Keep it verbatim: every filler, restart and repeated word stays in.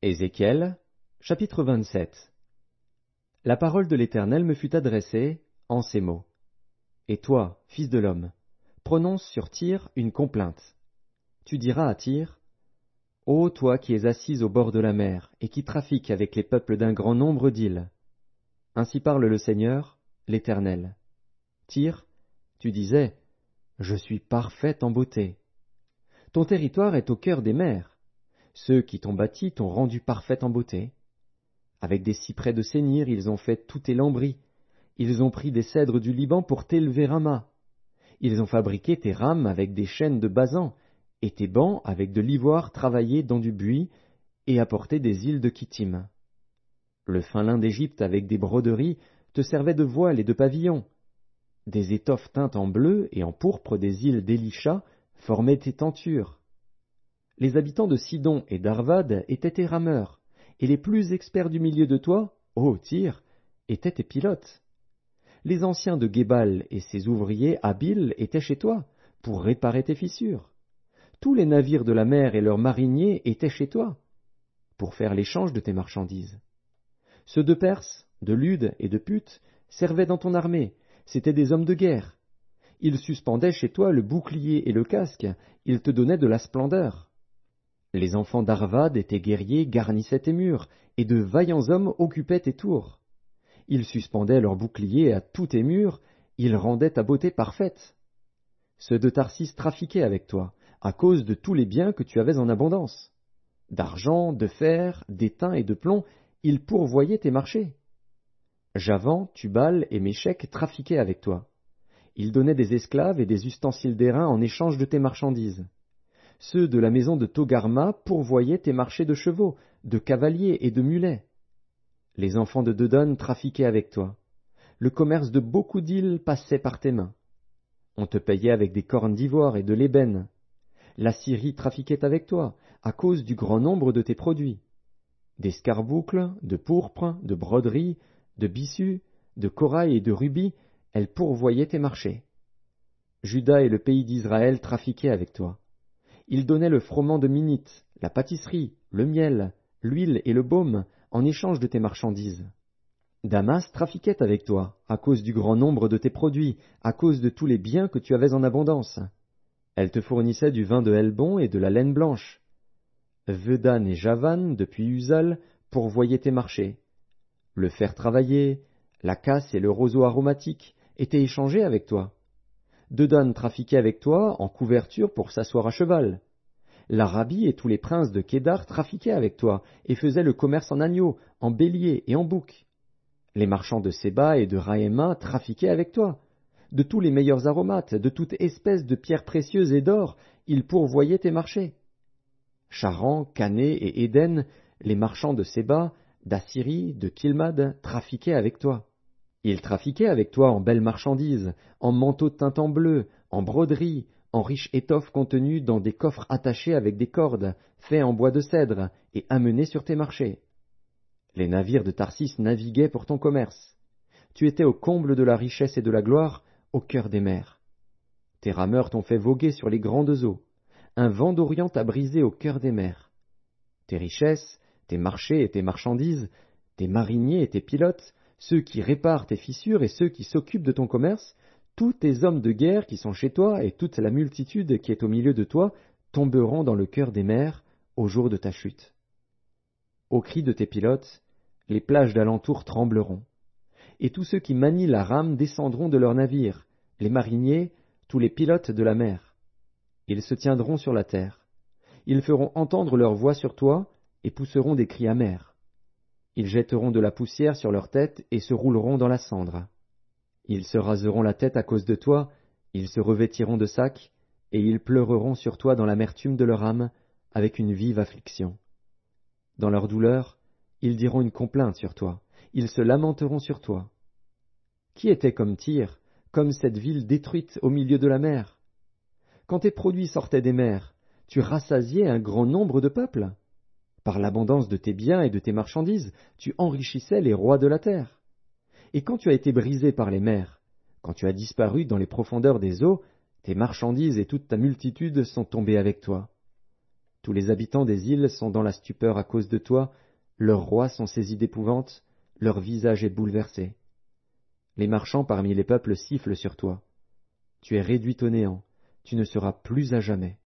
Ézéchiel, chapitre vingt-sept. La parole de l'Éternel me fut adressée en ces mots. Et toi, fils de l'homme, prononce sur Tyr une complainte. Tu diras à Tyr, Ô toi qui es assise au bord de la mer, et qui trafiques avec les peuples d'un grand nombre d'îles. Ainsi parle le Seigneur, l'Éternel. Tyr, tu disais, Je suis parfaite en beauté. Ton territoire est au cœur des mers. Ceux qui t'ont bâti t'ont rendu parfaite en beauté. Avec des cyprès de Sénir, ils ont fait tout tes lambris. Ils ont pris des cèdres du Liban pour t'élever un mât. Ils ont fabriqué tes rames avec des chênes de Basan, et tes bancs avec de l'ivoire travaillé dans du buis, et apporté des îles de Kittim. Le fin lin d'Égypte avec des broderies te servait de voile et de pavillon. Des étoffes teintes en bleu et en pourpre des îles d'Élisha formaient tes tentures. Les habitants de Sidon et d'Arvad étaient tes rameurs, et les plus experts du milieu de toi, ô Tyr, étaient tes pilotes. Les anciens de Guébal et ses ouvriers habiles étaient chez toi, pour réparer tes fissures. Tous les navires de la mer et leurs mariniers étaient chez toi, pour faire l'échange de tes marchandises. Ceux de Perse, de Lude et de Put servaient dans ton armée, c'étaient des hommes de guerre. Ils suspendaient chez toi le bouclier et le casque, ils te donnaient de la splendeur. Les enfants d'Arvad et tes guerriers garnissaient tes murs, et de vaillants hommes occupaient tes tours. Ils suspendaient leurs boucliers à tous tes murs, ils rendaient ta beauté parfaite. Ceux de Tarsis trafiquaient avec toi, à cause de tous les biens que tu avais en abondance. D'argent, de fer, d'étain et de plomb, ils pourvoyaient tes marchés. Javan, Tubal et Méchec trafiquaient avec toi. Ils donnaient des esclaves et des ustensiles d'airain en échange de tes marchandises. Ceux de la maison de Togarma pourvoyaient tes marchés de chevaux, de cavaliers et de mulets. Les enfants de Dedon trafiquaient avec toi. Le commerce de beaucoup d'îles passait par tes mains. On te payait avec des cornes d'ivoire et de l'ébène. La Syrie trafiquait avec toi, à cause du grand nombre de tes produits. D'escarboucles, de pourpre, de broderies, de bissus, de corail et de rubis, elle pourvoyait tes marchés. Juda et le pays d'Israël trafiquaient avec toi. Ils donnaient le froment de Minite, la pâtisserie, le miel, l'huile et le baume en échange de tes marchandises. Damas trafiquait avec toi, à cause du grand nombre de tes produits, à cause de tous les biens que tu avais en abondance. Elle te fournissait du vin de Helbon et de la laine blanche. Vedan et Javan, depuis Uzal, pourvoyaient tes marchés. Le fer travaillé, la casse et le roseau aromatique étaient échangés avec toi. Dedan trafiquait avec toi en couverture pour s'asseoir à cheval. L'Arabie et tous les princes de Kédar trafiquaient avec toi et faisaient le commerce en agneaux, en béliers et en boucs. Les marchands de Séba et de Raïma trafiquaient avec toi. De tous les meilleurs aromates, de toute espèce de pierres précieuses et d'or, ils pourvoyaient tes marchés. Charan, Cané et Éden, les marchands de Séba, d'Assyrie, de Kilmad, trafiquaient avec toi. Ils trafiquaient avec toi en belles marchandises, en manteaux teints en bleu, en broderies, en riches étoffes contenues dans des coffres attachés avec des cordes, faits en bois de cèdre, et amenés sur tes marchés. Les navires de Tarsis naviguaient pour ton commerce. Tu étais au comble de la richesse et de la gloire, au cœur des mers. Tes rameurs t'ont fait voguer sur les grandes eaux. Un vent d'Orient t'a brisé au cœur des mers. Tes richesses, tes marchés et tes marchandises, tes mariniers et tes pilotes, ceux qui réparent tes fissures et ceux qui s'occupent de ton commerce, tous tes hommes de guerre qui sont chez toi et toute la multitude qui est au milieu de toi tomberont dans le cœur des mers au jour de ta chute. Au cri de tes pilotes, les plages d'alentour trembleront. Et tous ceux qui manient la rame descendront de leurs navires, les mariniers, tous les pilotes de la mer. Ils se tiendront sur la terre. Ils feront entendre leur voix sur toi et pousseront des cris amers. Ils jetteront de la poussière sur leur tête et se rouleront dans la cendre. Ils se raseront la tête à cause de toi, ils se revêtiront de sacs, et ils pleureront sur toi dans l'amertume de leur âme, avec une vive affliction. Dans leur douleur, ils diront une complainte sur toi, ils se lamenteront sur toi. Qui était comme Tyr, comme cette ville détruite au milieu de la mer? Quand tes produits sortaient des mers, tu rassasiais un grand nombre de peuples. Par l'abondance de tes biens et de tes marchandises, tu enrichissais les rois de la terre. Et quand tu as été brisé par les mers, quand tu as disparu dans les profondeurs des eaux, tes marchandises et toute ta multitude sont tombées avec toi. Tous les habitants des îles sont dans la stupeur à cause de toi, leurs rois sont saisis d'épouvante, leur visage est bouleversé. Les marchands parmi les peuples sifflent sur toi. Tu es réduit au néant, tu ne seras plus à jamais.